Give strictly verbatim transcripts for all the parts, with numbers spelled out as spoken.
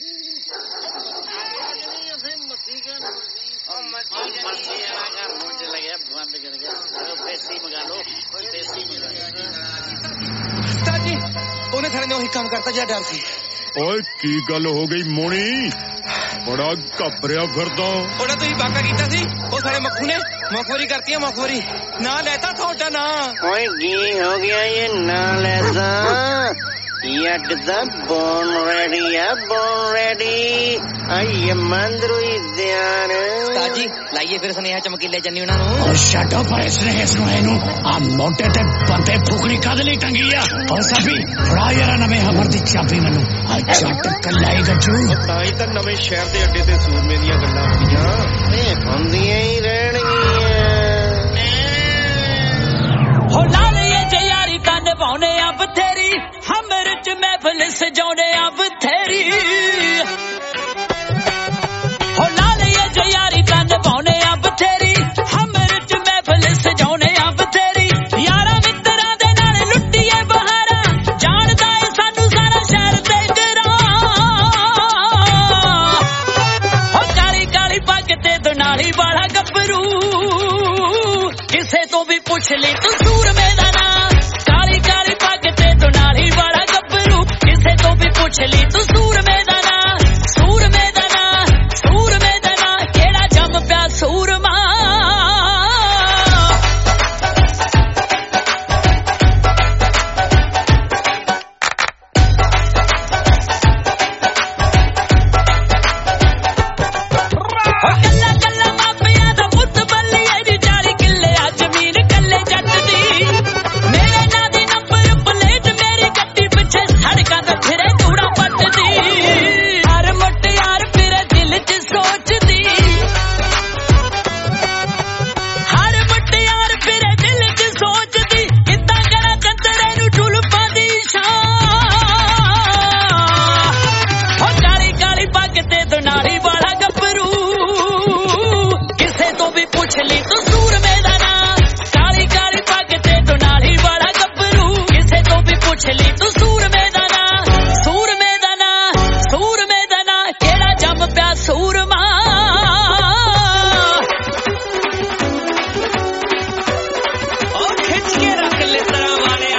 ਉਹਨੇ ਥਾਣੇ ਨੇ ਉਹੀ ਕੰਮ ਕਰਤਾ ਜਿਹੜਾ ਡਰ ਸੀ। ਓਏ ਕੀ ਗੱਲ ਹੋ ਗਈ ਮੋਣੀ, ਬੜਾ ਘਬਰਿਆ ਫਿਰਦਾ। ਉਹਨੇ ਤੁਸੀਂ ਵਾਕਾ ਕੀਤਾ ਸੀ, ਉਹ ਸਾਰੇ ਮੱਖੂ ਨੇ ਮਖੌਰੀ ਕਰਤੀ ਹੈ। ਮਖੌਰੀ ਨਾ ਲੈਤਾ ਤੁਹਾਡਾ ਨਾ। ਓਏ ਕੀ ਹੋ ਗਿਆ ਇਹ ਨਾ ਲੈਦਾ ਯੱਡ ਦਾ ਬੋਨ ਰੈਡੀ ਆ ਬੋਨ ਰੈਡੀ ਆਈ ਮੰਦਰੂ ਧਿਆਨ ਤਾਜੀ ਲਾਈਏ ਫਿਰ ਸੁਨੇਹਾ ਚਮਕੀਲੇ ਚੰਨੀ ਉਹਨਾਂ ਨੂੰ। ਉਹ ਛੱਡੋ ਪਰ ਸੁਨੇਹੇ ਸੁਨੇਹੇ ਨੂੰ, ਆ ਮੋਟੇ ਤੇ ਬੰਦੇ ਫੁਕਰੀ ਕਦ ਲਈ ਟੰਗੀ ਆ। ਉਹ ਸਭੀ ਫੜਾ ਯਾਰਾ ਨਵੇਂ ਹਮਰ ਦੀ ਚਾਬੀ ਮੈਨੂੰ ਆ ਛੱਟ ਕੱਲਾਈ ਗੱਜੂ। ਤਾਂ ਹੀ ਤਾਂ ਨਵੇਂ ਸ਼ਹਿਰ ਦੇ ਅੱਡੇ ਤੇ ਸੂਰਮੇ ਦੀਆਂ ਗੱਲਾਂ ਹੁੰਦੀਆਂ ਇਹ ਹੁੰਦੀਆਂ ਹੀ ਰਹਿਣਗੀਆਂ। ਹੋ ਲਾਲੇ ਜੇ ਯਾਰੀ ਤਾਂ ਨਿਭਾਉਣੇ ਆ ਬਥੇਰੀ, ਹਮਰ ਚ ਮਹਿਫਲ ਸਜਾਉਣੇ ਆ ਬਥੇਰੀ। ਹੋ ਲਾਲੇ ਜੇ ਯਾਰੀ ਤਾਂ ਨਿਭਾਉਣੇ ਆ ਬਥੇਰੀ, ਹਮਰ ਚ ਮਹਿਫਲ ਸਜਾਉਣੇ ਆ ਬਥੇਰੀ। ਯਾਰਾਂ ਮਿੱਤਰਾਂ ਦੇ ਨਾਲ ਲੁੱਟੀਏ ਬਹਾਰਾਂ, ਜਾਣਦਾ ਏ ਸਾਨੂੰ ਸਾਰਾ ਸ਼ਹਿਰ ਤੇ ਡਰਾ। ਹੋ ਕਾਲੀ ਕਾਲੀ ਪੱਗ ਤੇ ਦੁਨਾਲੀ ਵਾਲਾ ਗੱਭਰੂ, ਕਿਸੇ ਤੋਂ ਵੀ ਪੁੱਛ ਲਈ ਤੂੰ ਸੂਰਮੇ ਦਾ ਨਾਂ। ਕਾਲੀ ਕਾਲੀ ਪੱਗ ਤੇ ਦੁਨਾਲੀ ਵਾਲਾ ਗੱਭਰੂ, ਕਿਸੇ ਤੋਂ ਵੀ ਪੁੱਛ ਲਈ ਤੂੰ ਸੂਰਮੇ ਦਾ ਨਾਂ। ਸੂਰਮੇ ਦਾ ਨਾਂ, ਸੂਰਮੇ ਦਾ ਨਾਂ, ਕਿਹੜਾ ਜੰਮ ਪਿਆ ਸੂਰਮਾ। ਕੱਲਾ ਕੱਲਾ ਮਾਪਿਆਂ ਦਾ ਪੁੱਤ ਬੱਲੀਏ ਦੀ ਚਾਲੀ ਕਿੱਲੇ ਆ ਜ਼ਮੀਨ ਕੱਲੇ ਜੱਟ ਦੀ। ਮੇਰੇ ਨਾਂ ਦੀ ਨੰਬਰ ਪਲੇਟ ਮੇਰੀ ਗੱਡੀ ਪਿੱਛੇ ਸੜਕਾਂ ਤੇ ਫਿਰੇ ਕੂੜਾ ਪੱਟਦੀ। ਹਰ ਮੁਟਿਆਰ ਫਿਰੇ ਦਿਲ 'ਚ ਸੋਚਦੀ, ਹਰ ਮੁਟਿਆਰ ਫਿਰੇ ਦਿਲ 'ਚ ਸੋਚਦੀ, ਕਿੱਦਾਂ ਕਰਾਂ ਚੰਦਰੇ ਨੂੰ ਜ਼ੁਲਫਾਂ ਦੀ ਛਾਂ। ਹੋ ਕਾਲੀ ਕਾਲੀ ਪੱਗ ਤੇ ਦੁਨਾਲੀ ਵਾਲਾ ਗੱਭਰੂ, ਕਿਸੇ ਤੋਂ ਵੀ ਪੁੱਛ ਲਈ ਤੂੰ ਸੂਰਮੇ ਦਾ ਨਾਂ। ਕਾਲੀ ਕਾਲੀ ਪੱਗ ਤੇ ਦੁਨਾਲੀ ਵਾਲਾ ਗੱਭਰੂ, ਕਿਸੇ ਤੋਂ ਵੀ ਪੁੱਛ ਲਈ ਤੂੰ ਸੂਰਮੇ ਦਾ ਨਾਂ। ਸੂਰਮੇ ਦਾ ਨਾਂ, ਸੂਰਮੇ ਦਾ ਨਾਂ, ਕਿਹੜਾ ਜੰਮ ਪਿਆ ਸੂਰਮਾ। ਉਹ ਖਿੱਚ ਕੇ ਰੱਖ ਲੈ ਤਰਾ ਵਾਲਿਆ।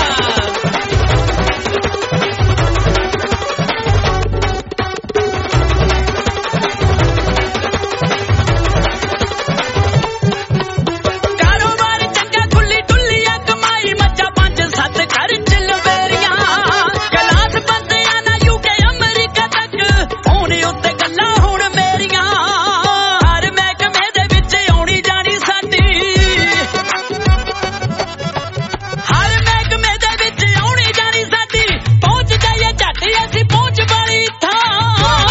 ਕਾਰੋਬਾਰ ਚੰਗਾ ਖੁੱਲੀ ਡੁੱਲੀਆਂ ਕਮਾਈ, ਮੱਝਾਂ ਪੰਜ ਸੱਤ ਘਰ ਚ ਲਵੇਰੀਆਂ। ਗਲਾਸ ਬੰਦਿਆਂ ਨਾ ਯੂਕੇ ਅਮਰੀਕਾ ਤੱਕ, ਹੁਣ ਉੱਤੇ ਗੱਲਾਂ ਹੁਣ ਮੇਰੀਆਂ। ਹਰ ਮਹਿਕਮੇ ਦੇ ਵਿੱਚ ਆਉਣੀ ਜਾਣੀ ਸਾਡੀ, ਹਰ ਮਹਿਕਮੇ ਦੇ ਵਿੱਚ ਆਉਣੀ ਜਾਣੀ ਸਾਡੀ। ਪਹੁੰਚ ਜਾਈਏ ਝੱਟ ਅਸੀਂ ਪਹੁੰਚ ਵਾਲੀ ਥਾਂ।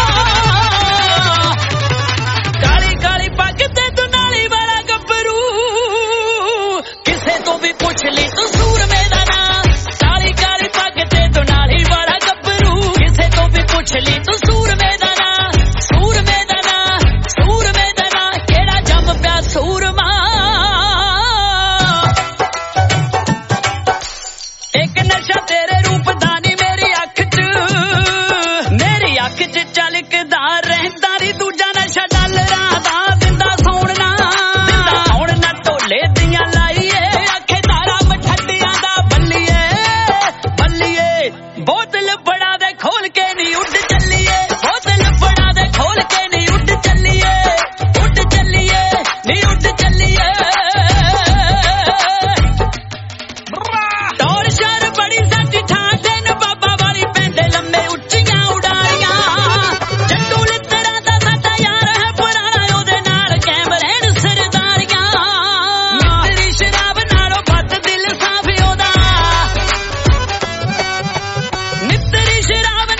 ਕਾਲੀ ਕਾਲੀ ਪੱਗ ਤੇ ਦੁਨਾਲੀ ਵਾਲਾ ਗੱਭਰੂ, ਕਿਸੇ ਤੋਂ ਵੀ ਪੁੱਛ ਲਈ ਤੂੰ ਸੂਰਮੇ ਦਾ ਨਾਂ। ਕਾਲੀ ਕਾਲੀ ਪੱਗ ਤੇ ਦੁਨਾਲੀ ਵਾਲਾ ਗੱਭਰੂ, ਕਿਸੇ ਤੋਂ ਵੀ ਪੁੱਛ ਲਈ ਤੂੰ ਸੂਰਮੇ ਦਾ ਨਾਂ। ਸੂਰਮੇ ਦਾ ਨਾਂ, ਸੂਰਮੇ ਦਾ ਨਾਂ, ਕਿਹੜਾ ਜੰਮ ਪਿਆ ਸੂਰਮਾ। ਇੱਕ ਨਸ਼ਾ ਤੇਰੇ ਰੂਪ ਦਾ ਨੀ ਮੇਰੀ ਅੱਖ 'ਚ, ਮੇਰੀ ਅੱਖ 'ਚ ਝਲਕਦਾ ਰਹਿੰਦਾ ਨੀ। ਦੂਜਾ ਨਸ਼ਾ ਡਾਲਰਾਂ ਦਾ ਦਿੰਦਾ ਸੌਣ ਨਾ, ਦਿੰਦਾ ਸੌਣ ਨਾ। ਢੋਲੇ ਦੀਆਂ ਲਾਈਏ ਅੱਖੇ ਤਾਰਾ ਮਠੱਡੀਆਂ ਦਾ ਬੱਲੀਏ, ਬੱਲੀਏ। ਬੋਤਲ ਫੜਾ ਦੇ ਖੋਲ ਕੇ ਨੀ ਉੱਡ ਚੱਲੀਏ, ਬੋਤਲ ਫੜਾ ਦੇ ਖੋਲ ਕੇ ਨੀ ਉੱਡ ਚੱਲੀਏ, ਉੱਡ ਚੱਲੀਏ ਨੀ ਉੱਡ ਚੱਲੀਏ। ਟੌਰ ਸ਼ਰ ਬੜੀ ਸਾਡੀ ਥਾਂ ਤੈਨੂੰ ਬਾਬਾ ਵਾਲੀ ਪੈਂਦੇ ਲੰਮੇ ਉੱਚੀਆਂ ਉਡਾਰੀਆਂ। ਜੱਟੂ ਲਿੱਤਰਾਂ ਦਾ ਸਾਡਾ ਯਾਰ ਹੈ ਪੁਰਾਣਾ, ਉਹਦੇ ਨਾਲ ਕੈਮ ਰਹਿਣ ਸਰਦਾਰੀਆਂ। ਮਿੱਤਰੀ ਸ਼ਰਾਬ ਨਾਲੋਂ ਵੱਧ ਦਿਲ ਸਾਫ਼ ਉਹਦਾ, ਮਿੱਤਰੀ ਸ਼ਰਾਬ